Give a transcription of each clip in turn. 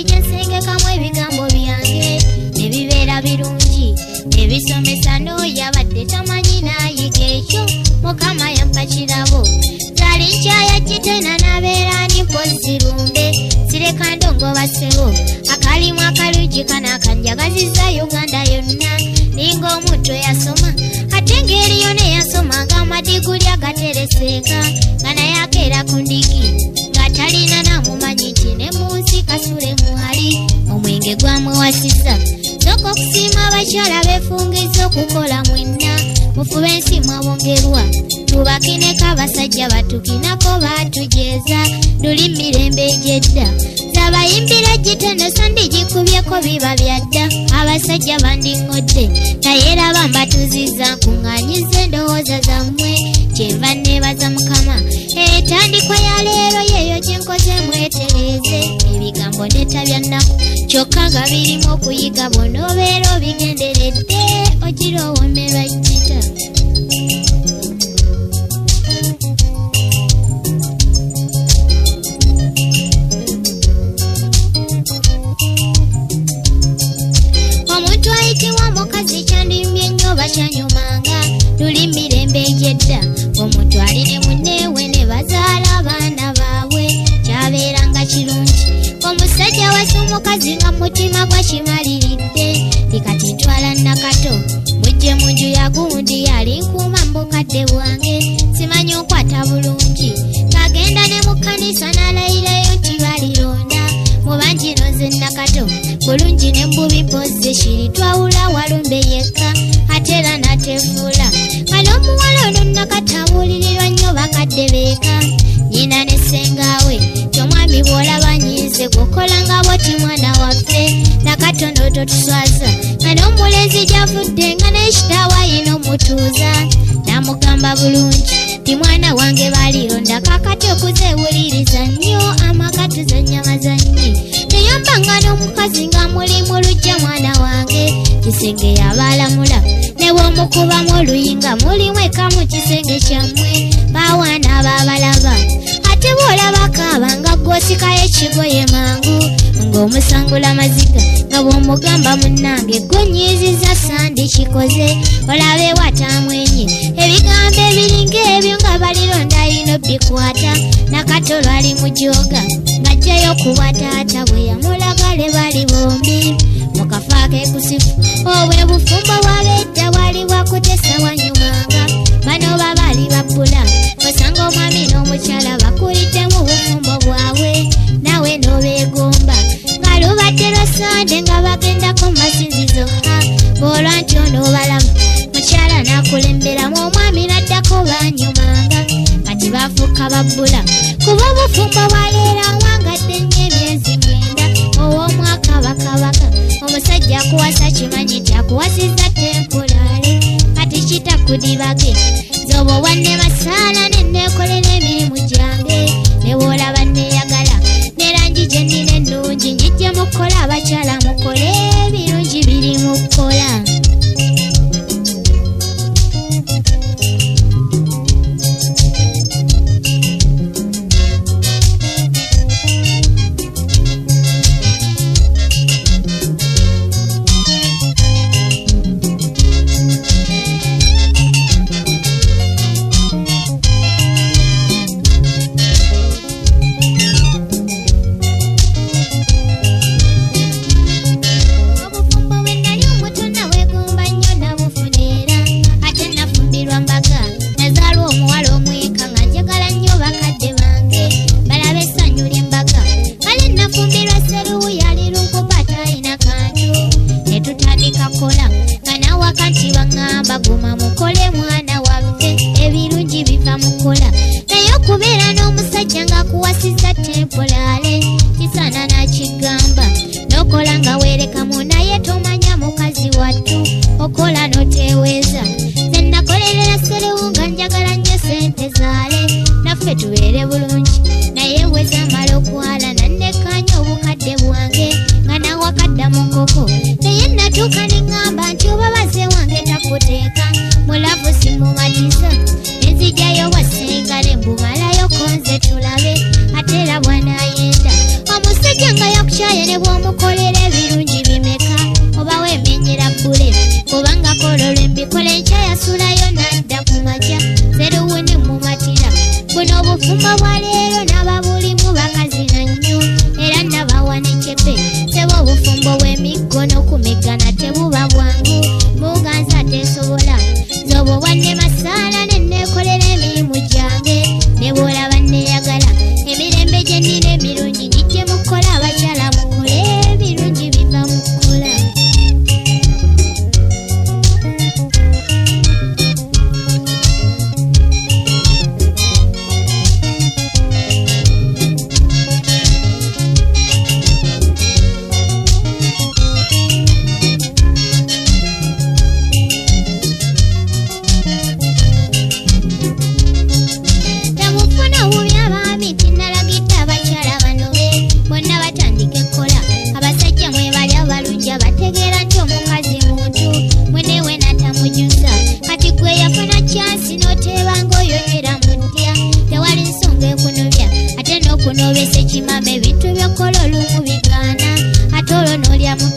engeri gyensengekamu ebigambo byange ne bibeera birungi ebisomesa n'oyabadde tamanyi nayiga ekyo Mukama yampa kirabo zali nkyayajje tena nabeera ndi mpozi lumbe sireka ndongo basebo akalimu akalungi kana kanjagaziza Uganda yonna ninga omuntu yasoma ate engeri yona yasomanga amadiguli agatereseka nga naye akeera ku ndigi nga talina namumanyi nti ne munsi kasule muhali omwenge gwamuwasisa soko okusiima abakyala beefungiza okukola mwenna mufube ensimu abongerwa tubakineko abasajja batukinako batujeeza luli mirembe egyedda zabayimbira giteno sandi gikubyeko biba byadda abasajja bandiŋŋodde naye era bambatuziza nkuŋŋaanyiza endowooza zammwe kyenva neebaza Mukama etandikwa ya leero yeeyo gyenkoze mwetereeze ebigambo netabya nnaku kyokka nga birimu okuyiga bw'onoobeera obigenderedde ogira owoomerwa jjita omuntu ayitibwa mukazi kyandimye nnyo bakyanyumanga luli mirembe egyedda omuntu ali ne munneewe ne bazaala abaana baabwe kyabeeranga kirungi omusajja wasa omukazi nga mutima gwakimaliridde tikati ntwala nakato mujje mu nju ya gundi yali nkuuma mbukadde bwange simanyi okwata bulungi kagenda ne mu kkanisa n'alayirayo nti balironda mubangi noze nakato bulungi ne mbubi poze shiri twawula walumbe yekka ate era natefuula kale omuwala ono nakato awulirirwa nnyo bakadde beeka nnyina ne ssengawe kyomwami bw'olaba nyize gwokola nga bwoti mwana waffe nakatono totuswaza nga n'omulenzi gy'avudde nga n'ekitaawa ayina omutuuza namugamba bulungi ti mwana wange balironda kakati okuzeewuliriza nnyo amaka tuzannya mazannyi teyombanga n'omukazi nga muli mu lujja mwana wange kisenge yabalamula ne bw'omukubamu oluyinga mulimu eka mu kisenge kyammwe bawaana baabalaba ate bw'olaba kaaba nga gw'osikayo ekigoye mangu ng'omusangula maziga nga bw'omugamba munnange gonyiiziza sandi kikoze olabe watamwenye ebigambo ebiringa ebyo nga balironda ayina bikwata nakatolo ali mu joga ng'ajjayo kuba taata bwe yamulagale bali bombi mu kafo ak'ekusifu obwe bufumbo bw'abedda bwali bwakutesa wanyumanga bano babali babbula osanga omwami n'omukyala bakuliddemu bufumbo bwabwe nawe n'obeegomba nga lubadde lwasande nga bagendako masinzizo bw'olwa nti onoobalaba mukyala n'akulemberamu omwami n'addako banyumanga kati bafuuka babbula kuba obufumbo bwaleera wangadde nnyo emyezi 9 ow'omwaka bakabaka omusajja akuwasa kimanyi nti akuwasizza tempulale kati kitakudibage zoba wanne masaala nenneekolera emirimu gyange ne bw'olaba neeyagala ne langi gye nnina ennungi njijje mukola abakyala mukole ebirungi biri mu kukola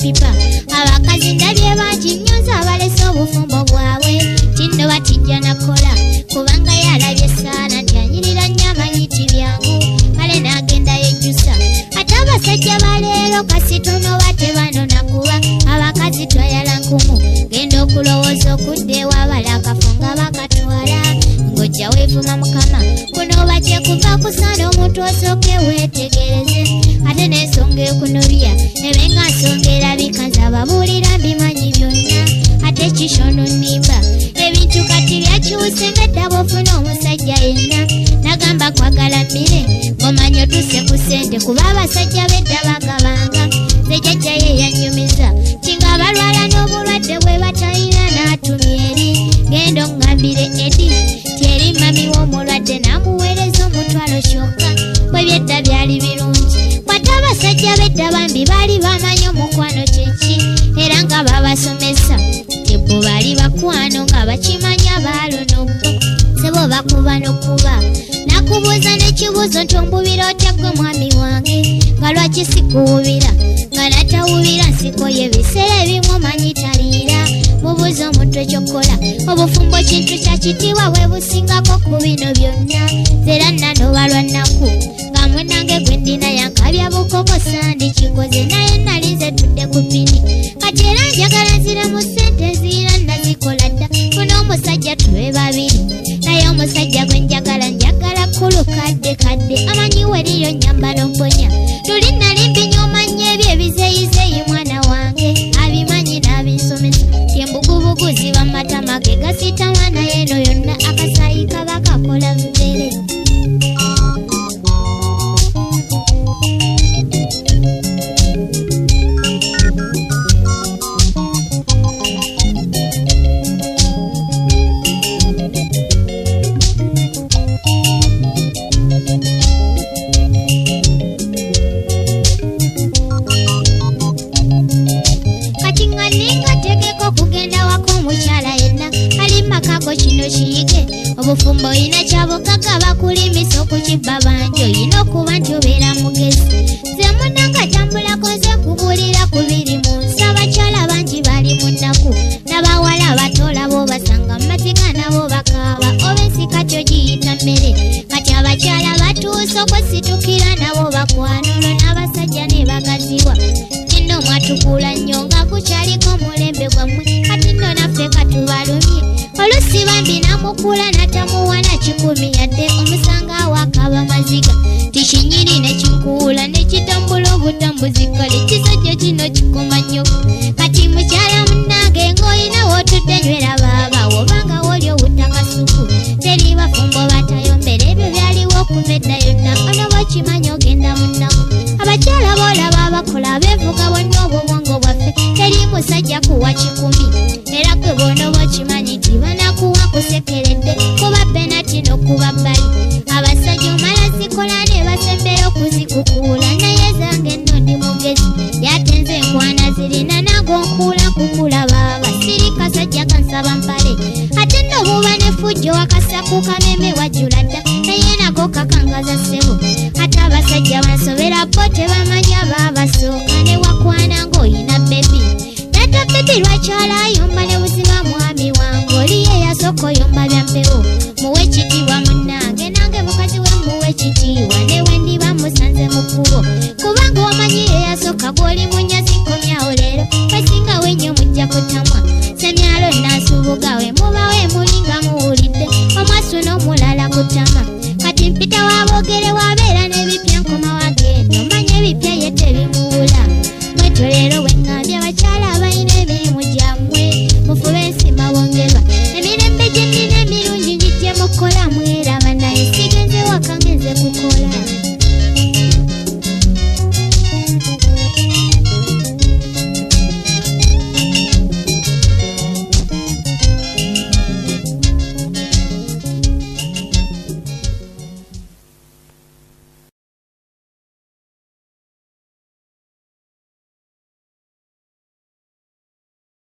pipa abakazi ndabye bakinyuza abalese obufumbo bwabwe kino batijja nakola kubanga yalabye saana nti anyirira nnyo amanyiti byangu kale n'agenda yejjusa ate abasajja baleero kasitono bate banona kuba abakazi twayala nkumu genda okulowooza okudda ewabala akafo nga bakatwala ng'ojja weevuma mukama kuno bajja kuva kusaana omuntu osooke weetegereze ate n'ensonga ekunobya ebenga nsonga erabika nze ababuulira mbimanyi byonna ate kishono nnimba ebintu kati byakyuse ng'edda bw'ofuna omusajja yenna nagamba kwagala mmire ng'omanyi otuse ku ssente kuba abasajja b'edda bagabanga nze jjajja ye yanyumiza kinga abalwala n'obulwadde bwe batayina n'atumya eri genda oŋŋambire edi tyeri mami w'omulwadde n'amuweereza omutwalo kyokka bwe byedda byali birungi kwate abasajja b'edda bambi baali bamanyi omukwano kyeki era nga babasomesa tebbo baali bakwano nga bakimanya baalonobbo sebo bakuba n'okuba nakubuuza n'ekibuuzo nti ombubira otya gwe mwami wange nga lwaki sikuwubira nga natawubira nsikoye ebiseera ebimu omanyi taliira mubuuza omuntu ekyokola obufumbo kintu kyakitiibwa bwe busingako ku bino byonna zera nanobalwa nnaku nga mwenange gwe ndina yankabya bukoko sandi kikoze naye nalinze tudde ku pini kati era njagala nzire mu ssente ziira nazikola dda funa omusajja tube babiri naye omusajja gwe njagala kkulu kadde amanyi weriyo nyamba n'omponya tuli nali mbinya omanya ebyo ebizeyizeyi mwana wange abimanyi n'abinsomesa yembugubugu ziba matama ge gasita mwana yeno yonna akasayi kaba kakola mbere kino kiyige obufumbo oyina kyabugaga bakulimisa okukibba bangi oyina okuba nti obeera mugezi ze munanga tambulako nze kubuulira ku biri mu nsi abakyala bangi bali mu nnaku n'abawala abatoola bo basanga mu matiga nabo bakaaba oba ensi kati ogiyita mmere kati abakyala batuuse okwesitukira nabo bakwanolo n'abasajja ne bagaziwa kino mwatukula nnyo nga kukyaliko omulembe gwammwe kati nno naffe katubalumye olusi bambi namukula natamuwana 10 yadde omusanga awakaba maziga tikinyiri nekinkuula nekitambula obutambuzi kale kisajja kino kikoma nnyo kati mukyala munnange ng'olina wootudde nywera baaba wobanga woli obutakasuku teri bafumbo batayombera ebyo byaliwo okuva edda yonna ono bw'okimanyi ogenda munnaku abakyala boolaba abakola beevuga bonna obwobwongo bwaffe teri musajja kuwa 10 era gwe bono bw'okimanyi nti banakuwa kusekeredde kuba penati n'okuba bbali abasajja omala zikola ne basembera okuzikukuula naye zange nno ndi mugezi yatenze enkwana zirina nago nkuula kukula baaba siri kasajja kansaba mpale ate nno buba ne fujjo wakasaku kameme wajjula dda naye nako kakangaza ssebo ate abasajja bansobera bo tebamanya baabasooka ne wakwana ng'oyina bebi nata bebi lwakyala